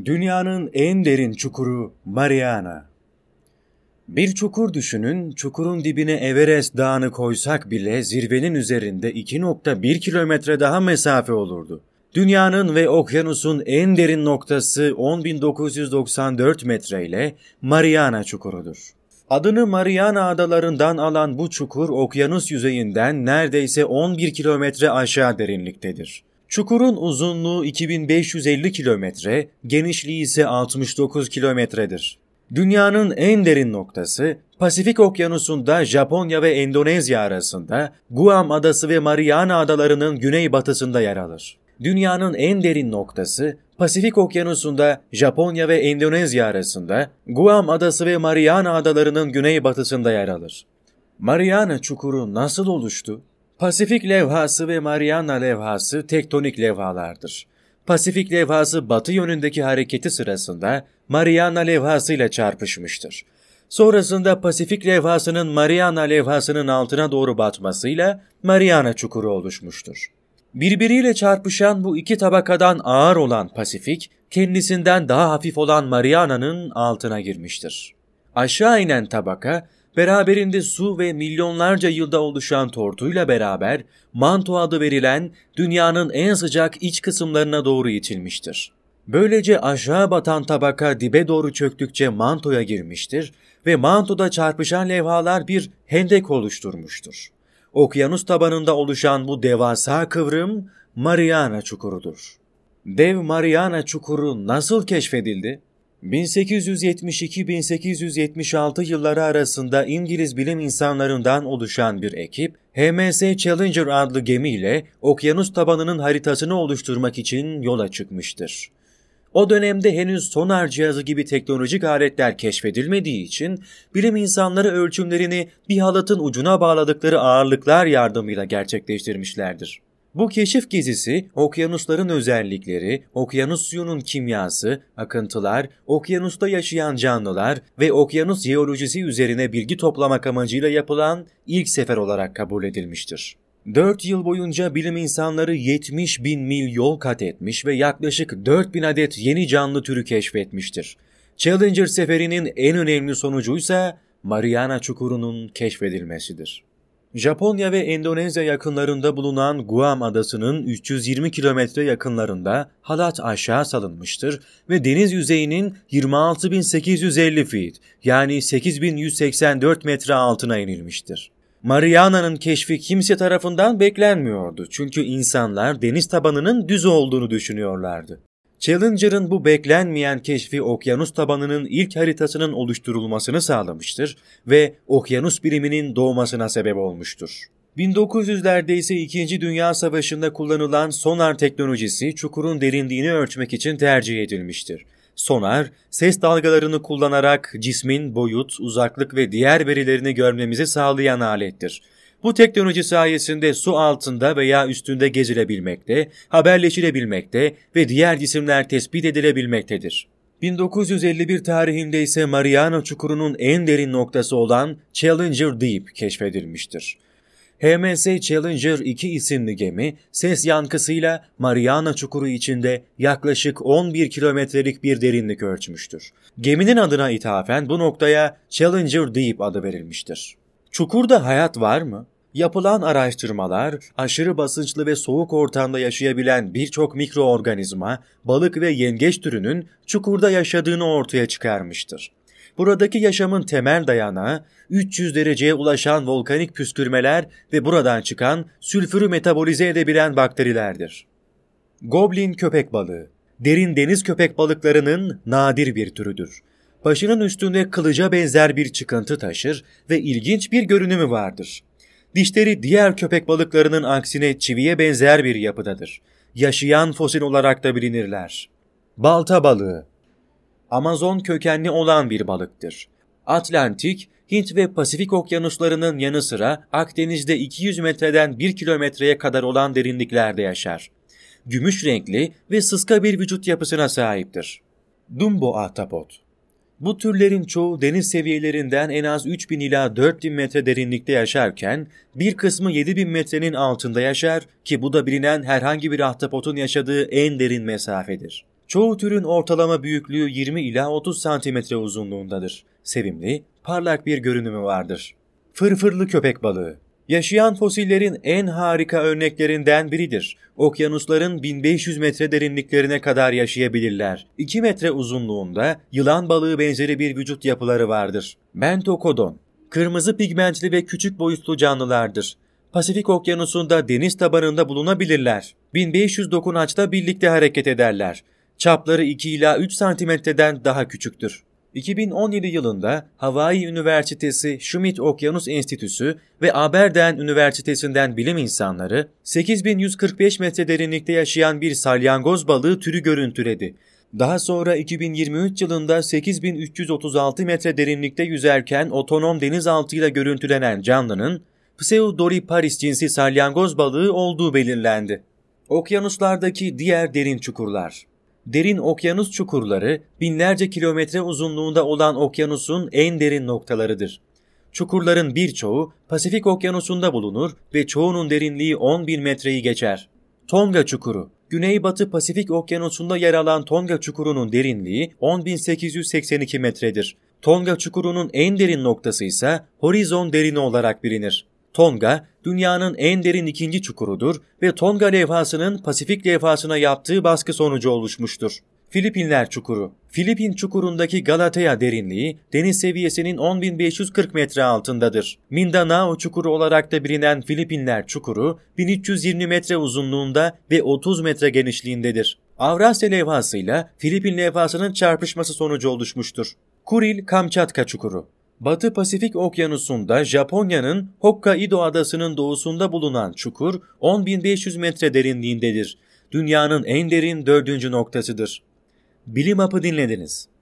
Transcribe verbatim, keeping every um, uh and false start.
Dünyanın en derin çukuru Mariana. Bir çukur düşünün, çukurun dibine Everest Dağı'nı koysak bile zirvenin üzerinde iki nokta bir kilometre daha mesafe olurdu. Dünyanın ve okyanusun en derin noktası on bin dokuz yüz doksan dört metre ile Mariana Çukuru'dur. Adını Mariana Adalarından alan bu çukur okyanus yüzeyinden neredeyse on bir kilometre aşağı derinliktedir. Çukurun uzunluğu iki bin beş yüz elli kilometre, genişliği ise altmış dokuz kilometredir. Dünyanın en derin noktası, Pasifik Okyanusu'nda Japonya ve Endonezya arasında Guam Adası ve Mariana Adaları'nın güneybatısında yer alır. Dünyanın en derin noktası, Pasifik Okyanusu'nda Japonya ve Endonezya arasında Guam Adası ve Mariana Adaları'nın güneybatısında yer alır. Mariana Çukuru nasıl oluştu? Pasifik levhası ve Mariana levhası tektonik levhalardır. Pasifik levhası batı yönündeki hareketi sırasında Mariana levhasıyla çarpışmıştır. Sonrasında Pasifik levhasının Mariana levhasının altına doğru batmasıyla Mariana Çukuru oluşmuştur. Birbiriyle çarpışan bu iki tabakadan ağır olan Pasifik, kendisinden daha hafif olan Mariana'nın altına girmiştir. Aşağı inen tabaka, beraberinde su ve milyonlarca yılda oluşan tortuyla beraber manto adı verilen dünyanın en sıcak iç kısımlarına doğru itilmiştir. Böylece aşağı batan tabaka dibe doğru çöktükçe mantoya girmiştir ve mantoda çarpışan levhalar bir hendek oluşturmuştur. Okyanus tabanında oluşan bu devasa kıvrım Mariana Çukuru'dur. Dev Mariana Çukuru nasıl keşfedildi? bin sekiz yüz yetmiş iki - bin sekiz yüz yetmiş altı yılları arasında İngiliz bilim insanlarından oluşan bir ekip, H M S Challenger adlı gemiyle okyanus tabanının haritasını oluşturmak için yola çıkmıştır. O dönemde henüz sonar cihazı gibi teknolojik aletler keşfedilmediği için bilim insanları ölçümlerini bir halatın ucuna bağladıkları ağırlıklar yardımıyla gerçekleştirmişlerdir. Bu keşif gezisi, okyanusların özellikleri, okyanus suyunun kimyası, akıntılar, okyanusta yaşayan canlılar ve okyanus jeolojisi üzerine bilgi toplamak amacıyla yapılan ilk sefer olarak kabul edilmiştir. Dört yıl boyunca bilim insanları yetmiş bin mil yol kat etmiş ve yaklaşık dört bin adet yeni canlı türü keşfetmiştir. Challenger seferinin en önemli sonucuysa Mariana Çukuru'nun keşfedilmesidir. Japonya ve Endonezya yakınlarında bulunan Guam Adası'nın üç yüz yirmi kilometre yakınlarında halat aşağı salınmıştır ve deniz yüzeyinin yirmi altı bin sekiz yüz elli feet yani sekiz bin yüz seksen dört metre altına inilmiştir. Mariana'nın keşfi kimse tarafından beklenmiyordu çünkü insanlar deniz tabanının düz olduğunu düşünüyorlardı. Challenger'ın bu beklenmeyen keşfi okyanus tabanının ilk haritasının oluşturulmasını sağlamıştır ve okyanus biliminin doğmasına sebep olmuştur. bin dokuz yüzlerde ise İkinci Dünya Savaşı'nda kullanılan sonar teknolojisi çukurun derinliğini ölçmek için tercih edilmiştir. Sonar, ses dalgalarını kullanarak cismin boyut, uzaklık ve diğer verilerini görmemizi sağlayan alettir. Bu teknoloji sayesinde su altında veya üstünde gezilebilmekte, haberleşilebilmekte ve diğer cisimler tespit edilebilmektedir. bin dokuz yüz elli bir tarihinde ise Mariana Çukuru'nun en derin noktası olan Challenger Deep keşfedilmiştir. H M S Challenger iki isimli gemi, ses yankısıyla Mariana Çukuru içinde yaklaşık on bir kilometrelik bir derinlik ölçmüştür. Geminin adına ithafen bu noktaya Challenger Deep adı verilmiştir. Çukurda hayat var mı? Yapılan araştırmalar, aşırı basınçlı ve soğuk ortamda yaşayabilen birçok mikroorganizma, balık ve yengeç türünün çukurda yaşadığını ortaya çıkarmıştır. Buradaki yaşamın temel dayanağı, üç yüz dereceye ulaşan volkanik püskürmeler ve buradan çıkan sülfürü metabolize edebilen bakterilerdir. Goblin köpek balığı, derin deniz köpek balıklarının nadir bir türüdür. Başının üstünde kılıca benzer bir çıkıntı taşır ve ilginç bir görünümü vardır. Dişleri diğer köpek balıklarının aksine çiviye benzer bir yapıdadır. Yaşayan fosil olarak da bilinirler. Balta balığı, Amazon kökenli olan bir balıktır. Atlantik, Hint ve Pasifik okyanuslarının yanı sıra Akdeniz'de iki yüz metreden bir kilometreye kadar olan derinliklerde yaşar. Gümüş renkli ve sıska bir vücut yapısına sahiptir. Dumbo ahtapot. Bu türlerin çoğu deniz seviyelerinden en az üç bin ila dört bin metre derinlikte yaşarken bir kısmı yedi bin metrenin altında yaşar ki bu da bilinen herhangi bir ahtapotun yaşadığı en derin mesafedir. Çoğu türün ortalama büyüklüğü yirmi ila otuz santimetre uzunluğundadır. Sevimli, parlak bir görünümü vardır. Fırfırlı köpek balığı. Yaşayan fosillerin en harika örneklerinden biridir. Okyanusların bin beş yüz metre derinliklerine kadar yaşayabilirler. iki metre uzunluğunda yılan balığı benzeri bir vücut yapıları vardır. Bentokodon. Kırmızı pigmentli ve küçük boyutlu canlılardır. Pasifik Okyanusu'nda deniz tabanında bulunabilirler. bin beş yüz dokunaçta birlikte hareket ederler. Çapları iki ila üç santimetreden daha küçüktür. iki bin on yedi yılında Hawaii Üniversitesi Schmidt Okyanus Enstitüsü ve Aberdeen Üniversitesi'nden bilim insanları sekiz bin yüz kırk beş metre derinlikte yaşayan bir salyangoz balığı türü görüntüledi. Daha sonra iki bin yirmi üç yılında sekiz bin üç yüz otuz altı metre derinlikte yüzerken otonom denizaltıyla görüntülenen canlının Pseudoriparis cinsi salyangoz balığı olduğu belirlendi. Okyanuslardaki diğer derin çukurlar. Derin okyanus çukurları binlerce kilometre uzunluğunda olan okyanusun en derin noktalarıdır. Çukurların birçoğu Pasifik Okyanusu'nda bulunur ve çoğunun derinliği on bin metreyi geçer. Tonga Çukuru. Güneybatı Pasifik Okyanusu'nda yer alan Tonga Çukuru'nun derinliği on bin sekiz yüz seksen iki metredir. Tonga Çukuru'nun en derin noktası ise Horizon derini olarak bilinir. Tonga, dünyanın en derin ikinci çukurudur ve Tonga levhasının Pasifik levhasına yaptığı baskı sonucu oluşmuştur. Filipinler Çukuru. Filipin çukurundaki Galatea derinliği deniz seviyesinin on bin beş yüz kırk metre altındadır. Mindanao Çukuru olarak da bilinen Filipinler Çukuru bin üç yüz yirmi metre uzunluğunda ve otuz metre genişliğindedir. Avrasya levhasıyla Filipin levhasının çarpışması sonucu oluşmuştur. Kuril-Kamçatka Çukuru. Batı Pasifik Okyanusu'nda Japonya'nın Hokkaido adasının doğusunda bulunan çukur on bin beş yüz metre derinliğindedir. Dünyanın en derin dördüncü noktasıdır. Bilim Hap'ı dinlediniz.